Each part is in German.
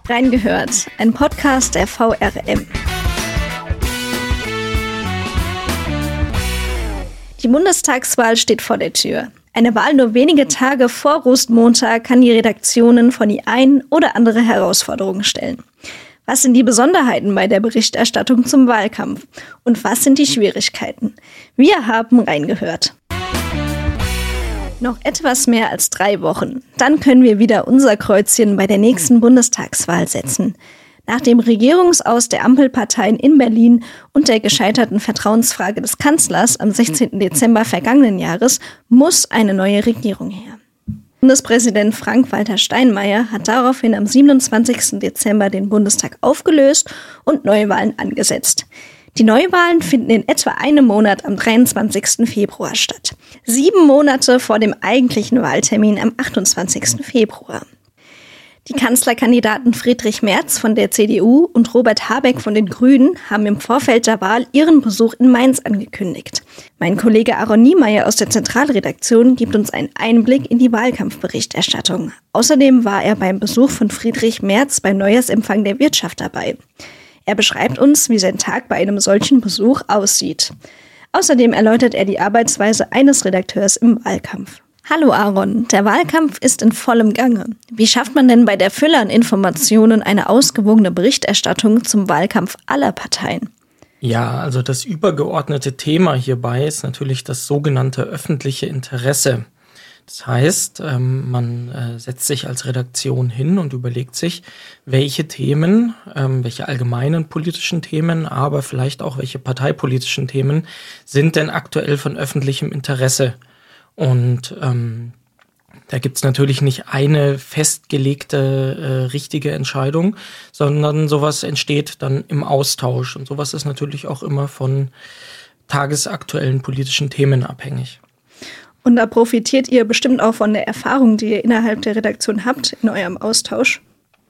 Reingehört, ein Podcast der VRM. Die Bundestagswahl steht vor der Tür. Eine Wahl nur wenige Tage vor Rosenmontag kann die Redaktionen vor die ein oder andere Herausforderung stellen. Was sind die Besonderheiten bei der Berichterstattung zum Wahlkampf? Und was sind die Schwierigkeiten? Wir haben reingehört. Noch etwas mehr als 3 Wochen. Dann können wir wieder unser Kreuzchen bei der nächsten Bundestagswahl setzen. Nach dem Regierungsaus der Ampelparteien in Berlin und der gescheiterten Vertrauensfrage des Kanzlers am 16. Dezember vergangenen Jahres muss eine neue Regierung her. Bundespräsident Frank-Walter Steinmeier hat daraufhin am 27. Dezember den Bundestag aufgelöst und Neuwahlen angesetzt. Die Neuwahlen finden in etwa einem Monat am 23. Februar statt. 7 Monate vor dem eigentlichen Wahltermin am 28. Februar. Die Kanzlerkandidaten Friedrich Merz von der CDU und Robert Habeck von den Grünen haben im Vorfeld der Wahl ihren Besuch in Mainz angekündigt. Mein Kollege Aaron Niemeyer aus der Zentralredaktion gibt uns einen Einblick in die Wahlkampfberichterstattung. Außerdem war er beim Besuch von Friedrich Merz beim Neujahrsempfang der Wirtschaft dabei. Er beschreibt uns, wie sein Tag bei einem solchen Besuch aussieht. Außerdem erläutert er die Arbeitsweise eines Redakteurs im Wahlkampf. Hallo Aaron, der Wahlkampf ist in vollem Gange. Wie schafft man denn bei der Fülle an Informationen eine ausgewogene Berichterstattung zum Wahlkampf aller Parteien? Ja, also das übergeordnete Thema hierbei ist natürlich das sogenannte öffentliche Interesse. Das heißt, man setzt sich als Redaktion hin und überlegt sich, welche Themen, welche allgemeinen politischen Themen, aber vielleicht auch welche parteipolitischen Themen sind denn aktuell von öffentlichem Interesse. Und da gibt's natürlich nicht eine festgelegte, richtige Entscheidung, sondern sowas entsteht dann im Austausch. Und sowas ist natürlich auch immer von tagesaktuellen politischen Themen abhängig. Und da profitiert ihr bestimmt auch von der Erfahrung, die ihr innerhalb der Redaktion habt, in eurem Austausch.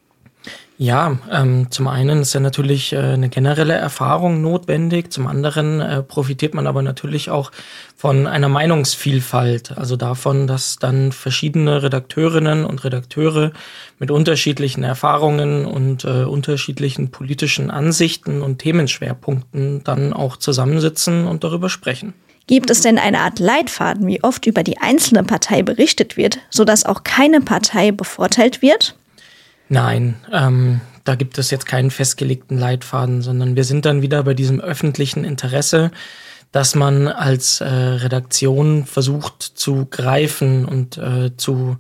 Ja, zum einen ist ja natürlich eine generelle Erfahrung notwendig, zum anderen profitiert man aber natürlich auch von einer Meinungsvielfalt, also davon, dass dann verschiedene Redakteurinnen und Redakteure mit unterschiedlichen Erfahrungen und unterschiedlichen politischen Ansichten und Themenschwerpunkten dann auch zusammensitzen und darüber sprechen. Gibt es denn eine Art Leitfaden, wie oft über die einzelne Partei berichtet wird, sodass auch keine Partei bevorteilt wird? Nein, da gibt es jetzt keinen festgelegten Leitfaden, sondern wir sind dann wieder bei diesem öffentlichen Interesse, dass man als Redaktion versucht zu greifen und zu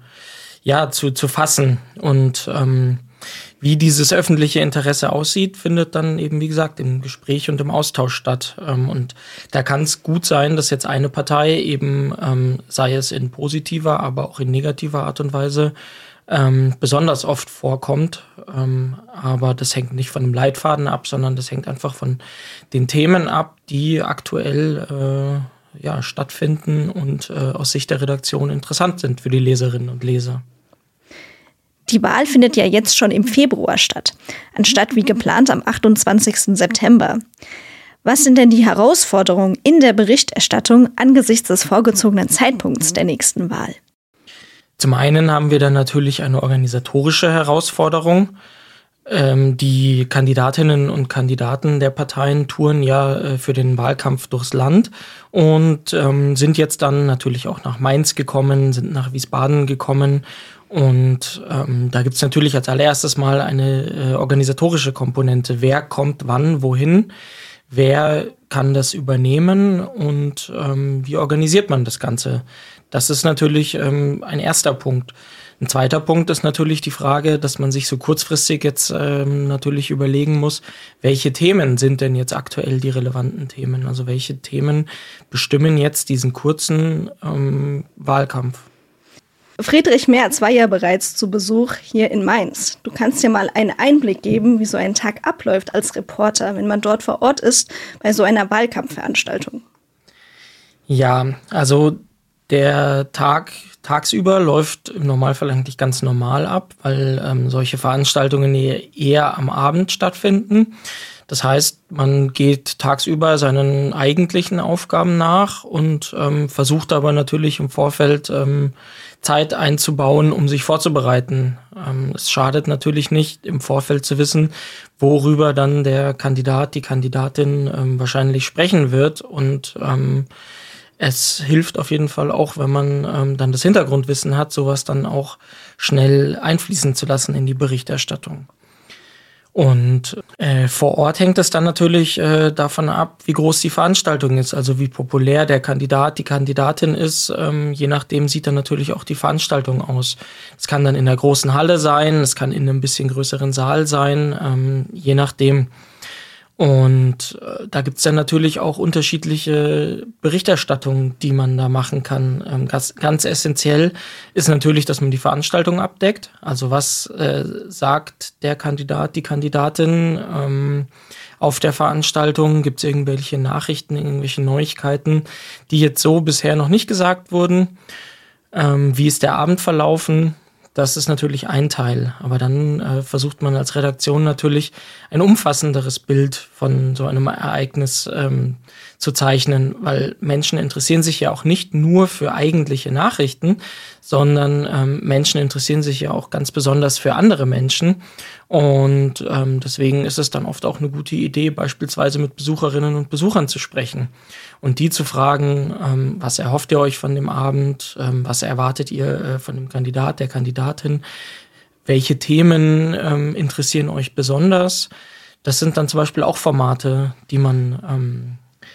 fassen. Und wie dieses öffentliche Interesse aussieht, findet dann eben, wie gesagt, im Gespräch und im Austausch statt. Und da kann es gut sein, dass jetzt eine Partei eben, sei es in positiver, aber auch in negativer Art und Weise, besonders oft vorkommt. Aber das hängt nicht von dem Leitfaden ab, sondern das hängt einfach von den Themen ab, die aktuell stattfinden und aus Sicht der Redaktion interessant sind für die Leserinnen und Leser. Die Wahl findet ja jetzt schon im Februar statt, anstatt wie geplant am 28. September. Was sind denn die Herausforderungen in der Berichterstattung angesichts des vorgezogenen Zeitpunkts der nächsten Wahl? Zum einen haben wir dann natürlich eine organisatorische Herausforderung. Die Kandidatinnen und Kandidaten der Parteien touren ja für den Wahlkampf durchs Land und sind jetzt dann natürlich auch nach Mainz gekommen, sind nach Wiesbaden gekommen. Und da gibt's natürlich als allererstes mal eine organisatorische Komponente. Wer kommt wann, wohin? Wer kann das übernehmen? Und wie organisiert man das Ganze? Das ist natürlich ein erster Punkt. Ein zweiter Punkt ist natürlich die Frage, dass man sich so kurzfristig jetzt natürlich überlegen muss, welche Themen sind denn jetzt aktuell die relevanten Themen? Also welche Themen bestimmen jetzt diesen kurzen Wahlkampf? Friedrich Merz war ja bereits zu Besuch hier in Mainz. Du kannst dir mal einen Einblick geben, wie so ein Tag abläuft als Reporter, wenn man dort vor Ort ist, bei so einer Wahlkampfveranstaltung. Ja, also der Tag tagsüber läuft im Normalfall eigentlich ganz normal ab, weil solche Veranstaltungen eher am Abend stattfinden. Das heißt, man geht tagsüber seinen eigentlichen Aufgaben nach und versucht aber natürlich im Vorfeld Zeit einzubauen, um sich vorzubereiten. Es schadet natürlich nicht, im Vorfeld zu wissen, worüber dann der Kandidat, die Kandidatin wahrscheinlich sprechen wird. Und es hilft auf jeden Fall auch, wenn man dann das Hintergrundwissen hat, sowas dann auch schnell einfließen zu lassen in die Berichterstattung. Und vor Ort hängt es dann natürlich davon ab, wie groß die Veranstaltung ist, also wie populär der Kandidat, die Kandidatin ist. Je nachdem sieht dann natürlich auch die Veranstaltung aus. Es kann dann in der großen Halle sein, es kann in einem bisschen größeren Saal sein, je nachdem. Und da gibt's dann natürlich auch unterschiedliche Berichterstattungen, die man da machen kann. Ganz essentiell ist natürlich, dass man die Veranstaltung abdeckt. Also was sagt der Kandidat, die Kandidatin auf der Veranstaltung? Gibt's irgendwelche Nachrichten, irgendwelche Neuigkeiten, die jetzt so bisher noch nicht gesagt wurden? Wie ist der Abend verlaufen? Das ist natürlich ein Teil, aber dann versucht man als Redaktion natürlich ein umfassenderes Bild von so einem Ereignis zu zeichnen, weil Menschen interessieren sich ja auch nicht nur für eigentliche Nachrichten, sondern Menschen interessieren sich ja auch ganz besonders für andere Menschen und deswegen ist es dann oft auch eine gute Idee, beispielsweise mit Besucherinnen und Besuchern zu sprechen und die zu fragen, was erhofft ihr euch von dem Abend, was erwartet ihr von dem Kandidat, der Kandidatin, welche Themen interessieren euch besonders. Das sind dann zum Beispiel auch Formate, die man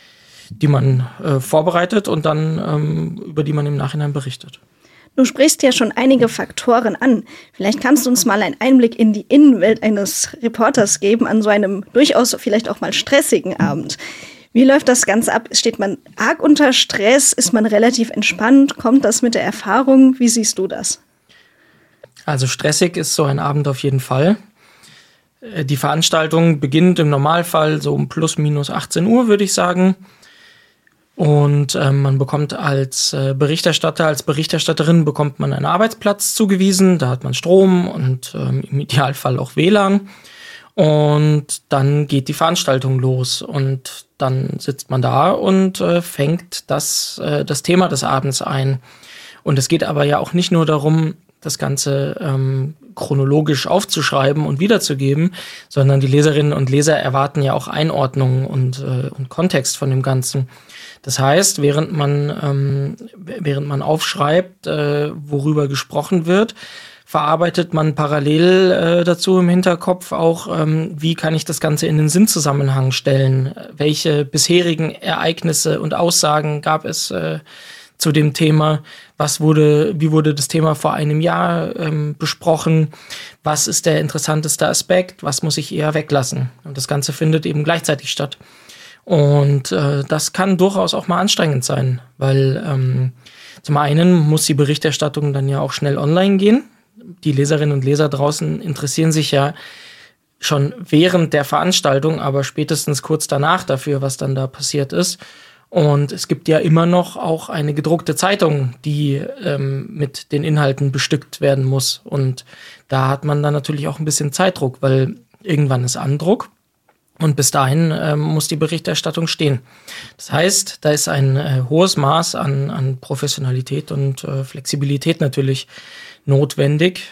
vorbereitet und dann über die man im Nachhinein berichtet. Du sprichst ja schon einige Faktoren an. Vielleicht kannst du uns mal einen Einblick in die Innenwelt eines Reporters geben an so einem durchaus vielleicht auch mal stressigen Abend. Wie läuft das Ganze ab? Steht man arg unter Stress? Ist man relativ entspannt? Kommt das mit der Erfahrung? Wie siehst du das? Also stressig ist so ein Abend auf jeden Fall. Die Veranstaltung beginnt im Normalfall so um plus minus 18 Uhr, würde ich sagen. Und man bekommt als Berichterstatter, als Berichterstatterin bekommt man einen Arbeitsplatz zugewiesen. Da hat man Strom und im Idealfall auch WLAN. Und dann geht die Veranstaltung los. Und dann sitzt man da und fängt das Thema des Abends ein. Und es geht aber ja auch nicht nur darum, das Ganze chronologisch aufzuschreiben und wiederzugeben, sondern die Leserinnen und Leser erwarten ja auch Einordnung und Kontext von dem Ganzen. Das heißt, während man aufschreibt, worüber gesprochen wird, verarbeitet man parallel dazu im Hinterkopf auch, wie kann ich das Ganze in den Sinnzusammenhang stellen? Welche bisherigen Ereignisse und Aussagen gab es zu dem Thema? Wie wurde das Thema vor einem Jahr besprochen? Was ist der interessanteste Aspekt? Was muss ich eher weglassen? Und das Ganze findet eben gleichzeitig statt. Und das kann durchaus auch mal anstrengend sein, weil zum einen muss die Berichterstattung dann ja auch schnell online gehen. Die Leserinnen und Leser draußen interessieren sich ja schon während der Veranstaltung, aber spätestens kurz danach dafür, was dann da passiert ist. Und es gibt ja immer noch auch eine gedruckte Zeitung, die mit den Inhalten bestückt werden muss. Und da hat man dann natürlich auch ein bisschen Zeitdruck, weil irgendwann ist Andruck. Und bis dahin muss die Berichterstattung stehen. Das heißt, da ist ein hohes Maß an Professionalität und Flexibilität natürlich notwendig.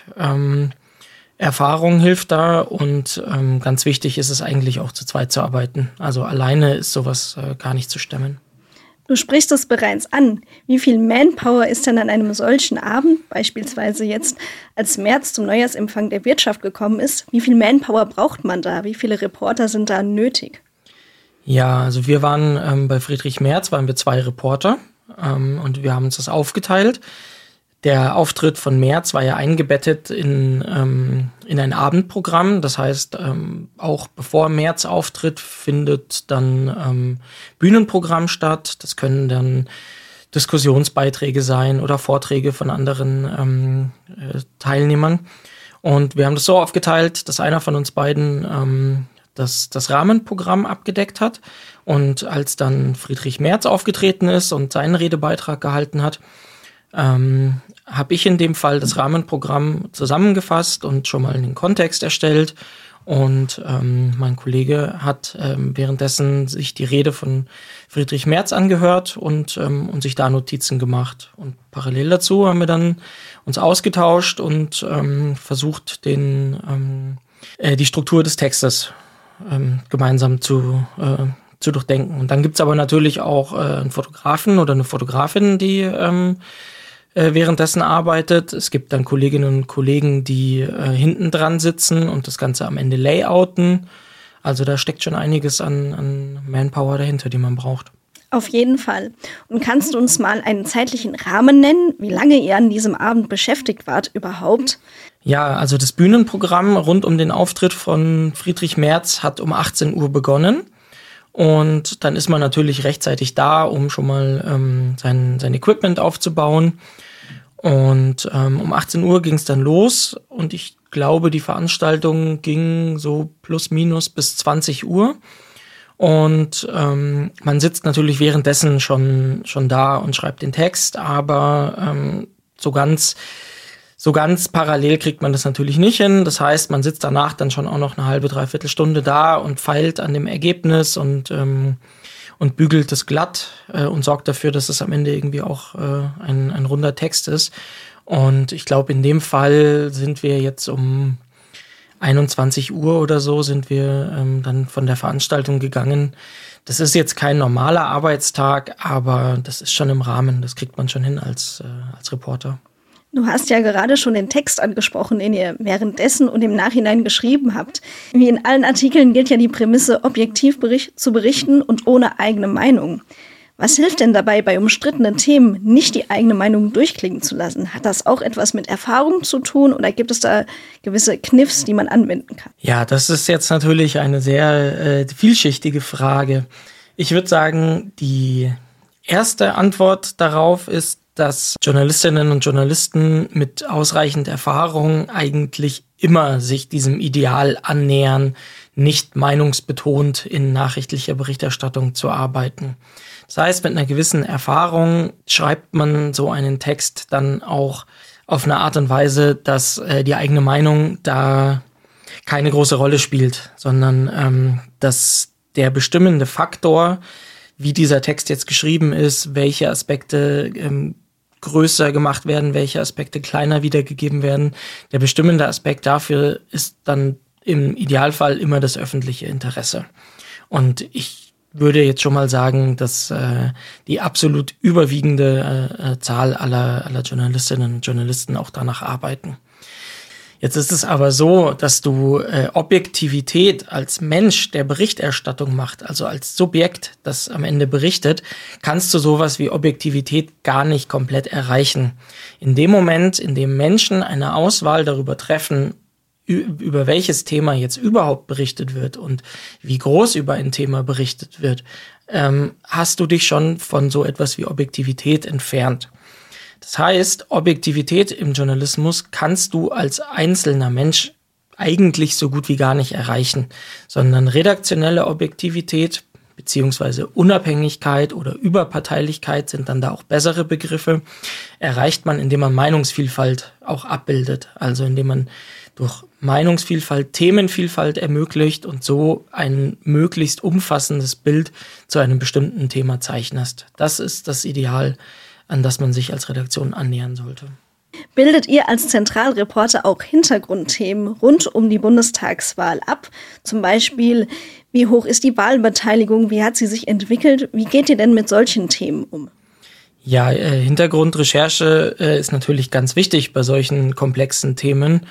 Erfahrung hilft da und ganz wichtig ist es eigentlich auch zu zweit zu arbeiten. Also alleine ist sowas gar nicht zu stemmen. Du sprichst es bereits an. Wie viel Manpower ist denn an einem solchen Abend, beispielsweise jetzt, als Merz zum Neujahrsempfang der Wirtschaft gekommen ist, wie viel Manpower braucht man da? Wie viele Reporter sind da nötig? Ja, also wir waren bei Friedrich Merz, waren wir 2 Reporter und wir haben uns das aufgeteilt. Der Auftritt von Merz war ja eingebettet in ein Abendprogramm. Das heißt, auch bevor Merz auftritt, findet dann Bühnenprogramm statt. Das können dann Diskussionsbeiträge sein oder Vorträge von anderen Teilnehmern. Und wir haben das so aufgeteilt, dass einer von uns beiden das Rahmenprogramm abgedeckt hat. Und als dann Friedrich Merz aufgetreten ist und seinen Redebeitrag gehalten hat, habe ich in dem Fall das Rahmenprogramm zusammengefasst und schon mal einen Kontext erstellt. Und mein Kollege hat währenddessen sich die Rede von Friedrich Merz angehört und sich da Notizen gemacht. Und parallel dazu haben wir dann uns ausgetauscht und versucht, die Struktur des Textes gemeinsam zu durchdenken. Und dann gibt's aber natürlich auch einen Fotografen oder eine Fotografin, die währenddessen arbeitet. Es gibt dann Kolleginnen und Kollegen, die hinten dran sitzen und das Ganze am Ende layouten. Also da steckt schon einiges an Manpower dahinter, die man braucht. Auf jeden Fall. Und kannst du uns mal einen zeitlichen Rahmen nennen, wie lange ihr an diesem Abend beschäftigt wart überhaupt? Ja, also das Bühnenprogramm rund um den Auftritt von Friedrich Merz hat um 18 Uhr begonnen. Und dann ist man natürlich rechtzeitig da, um schon mal sein Equipment aufzubauen. Und um 18 Uhr ging es dann los. Und ich glaube, die Veranstaltung ging so plus minus bis 20 Uhr. Und man sitzt natürlich währenddessen schon da und schreibt den Text. Aber so ganz parallel kriegt man das natürlich nicht hin. Das heißt, man sitzt danach dann schon auch noch eine halbe, dreiviertel Stunde da und feilt an dem Ergebnis und bügelt das glatt und sorgt dafür, dass es am Ende irgendwie auch ein runder Text ist. Und ich glaube, in dem Fall sind wir jetzt um 21 Uhr oder so sind wir dann von der Veranstaltung gegangen. Das ist jetzt kein normaler Arbeitstag, aber das ist schon im Rahmen. Das kriegt man schon hin als Reporter. Du hast ja gerade schon den Text angesprochen, den ihr währenddessen und im Nachhinein geschrieben habt. Wie in allen Artikeln gilt ja die Prämisse, objektiv zu berichten und ohne eigene Meinung. Was hilft denn dabei, bei umstrittenen Themen nicht die eigene Meinung durchklingen zu lassen? Hat das auch etwas mit Erfahrung zu tun oder gibt es da gewisse Kniffs, die man anwenden kann? Ja, das ist jetzt natürlich eine sehr vielschichtige Frage. Ich würde sagen, die erste Antwort darauf ist, dass Journalistinnen und Journalisten mit ausreichend Erfahrung eigentlich immer sich diesem Ideal annähern, nicht meinungsbetont in nachrichtlicher Berichterstattung zu arbeiten. Das heißt, mit einer gewissen Erfahrung schreibt man so einen Text dann auch auf eine Art und Weise, dass die eigene Meinung da keine große Rolle spielt, sondern dass der bestimmende Faktor, wie dieser Text jetzt geschrieben ist, welche Aspekte größer gemacht werden, welche Aspekte kleiner wiedergegeben werden. Der bestimmende Aspekt dafür ist dann im Idealfall immer das öffentliche Interesse. Und ich würde jetzt schon mal sagen, dass die absolut überwiegende Zahl aller Journalistinnen und Journalisten auch danach arbeiten. Jetzt ist es aber so, dass du Objektivität als Mensch, der Berichterstattung macht, also als Subjekt, das am Ende berichtet, kannst du sowas wie Objektivität gar nicht komplett erreichen. In dem Moment, in dem Menschen eine Auswahl darüber treffen, über welches Thema jetzt überhaupt berichtet wird und wie groß über ein Thema berichtet wird, hast du dich schon von so etwas wie Objektivität entfernt. Das heißt, Objektivität im Journalismus kannst du als einzelner Mensch eigentlich so gut wie gar nicht erreichen, sondern redaktionelle Objektivität beziehungsweise Unabhängigkeit oder Überparteilichkeit sind dann da auch bessere Begriffe, erreicht man, indem man Meinungsvielfalt auch abbildet, also indem man durch Meinungsvielfalt Themenvielfalt ermöglicht und so ein möglichst umfassendes Bild zu einem bestimmten Thema zeichnest. Das ist das Ideal, an das man sich als Redaktion annähern sollte. Bildet ihr als Zentralreporter auch Hintergrundthemen rund um die Bundestagswahl ab? Zum Beispiel, wie hoch ist die Wahlbeteiligung, wie hat sie sich entwickelt? Wie geht ihr denn mit solchen Themen um? Ja, Hintergrundrecherche ist natürlich ganz wichtig bei solchen komplexen Themen.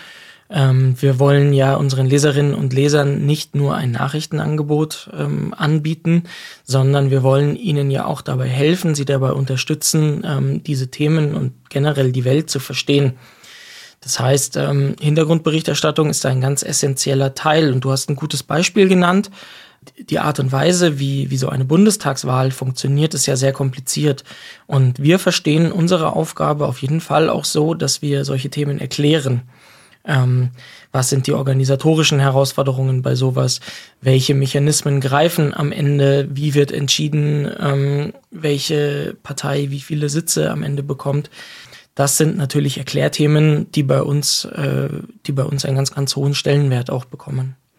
Wir wollen ja unseren Leserinnen und Lesern nicht nur ein Nachrichtenangebot anbieten, sondern wir wollen ihnen ja auch dabei helfen, sie dabei unterstützen, diese Themen und generell die Welt zu verstehen. Das heißt, Hintergrundberichterstattung ist ein ganz essentieller Teil und du hast ein gutes Beispiel genannt. Die Art und Weise, wie so eine Bundestagswahl funktioniert, ist ja sehr kompliziert. Und wir verstehen unsere Aufgabe auf jeden Fall auch so, dass wir solche Themen erklären. Was sind die organisatorischen Herausforderungen bei sowas? Welche Mechanismen greifen am Ende? Wie wird entschieden, welche Partei wie viele Sitze am Ende bekommt? Das sind natürlich Erklärthemen, die bei uns einen ganz, ganz hohen Stellenwert auch bekommen.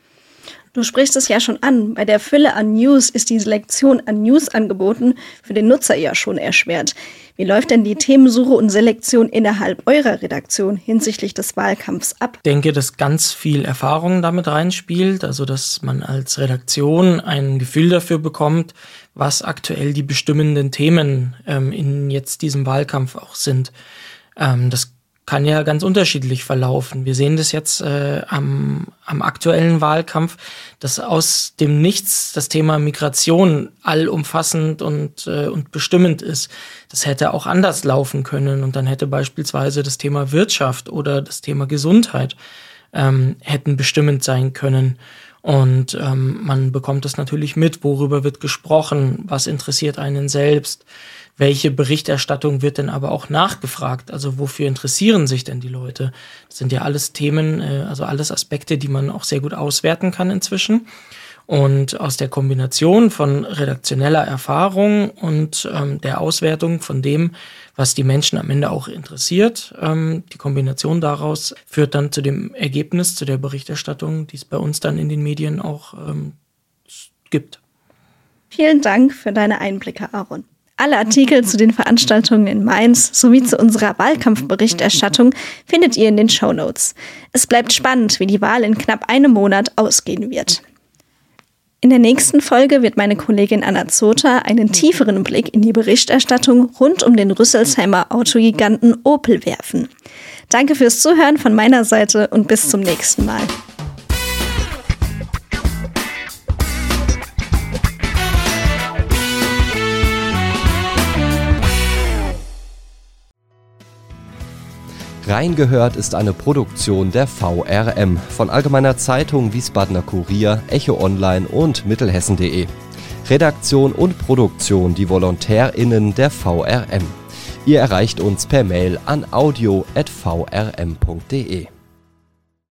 Du sprichst es ja schon an. Bei der Fülle an News ist die Selektion an Newsangeboten für den Nutzer ja schon erschwert. Wie läuft denn die Themensuche und Selektion innerhalb eurer Redaktion hinsichtlich des Wahlkampfs ab? Ich denke, dass ganz viel Erfahrung damit reinspielt, also dass man als Redaktion ein Gefühl dafür bekommt, was aktuell die bestimmenden Themen in jetzt diesem Wahlkampf auch sind. Das kann ja ganz unterschiedlich verlaufen. Wir sehen das jetzt am aktuellen Wahlkampf, dass aus dem Nichts das Thema Migration allumfassend und bestimmend ist. Das hätte auch anders laufen können und dann hätte beispielsweise das Thema Wirtschaft oder das Thema Gesundheit hätten bestimmend sein können. Und man bekommt das natürlich mit, worüber wird gesprochen, was interessiert einen selbst. Welche Berichterstattung wird denn aber auch nachgefragt? Also wofür interessieren sich denn die Leute? Das sind ja alles Themen, also alles Aspekte, die man auch sehr gut auswerten kann inzwischen. Und aus der Kombination von redaktioneller Erfahrung und der Auswertung von dem, was die Menschen am Ende auch interessiert, die Kombination daraus führt dann zu dem Ergebnis, zu der Berichterstattung, die es bei uns dann in den Medien auch gibt. Vielen Dank für deine Einblicke, Aaron. Alle Artikel zu den Veranstaltungen in Mainz sowie zu unserer Wahlkampfberichterstattung findet ihr in den Shownotes. Es bleibt spannend, wie die Wahl in knapp einem Monat ausgehen wird. In der nächsten Folge wird meine Kollegin Anna Zota einen tieferen Blick in die Berichterstattung rund um den Rüsselsheimer Autogiganten Opel werfen. Danke fürs Zuhören von meiner Seite und bis zum nächsten Mal. Reingehört ist eine Produktion der VRM von Allgemeiner Zeitung, Wiesbadener Kurier, Echo Online und Mittelhessen.de. Redaktion und Produktion die VolontärInnen der VRM. Ihr erreicht uns per Mail an audio@vrm.de.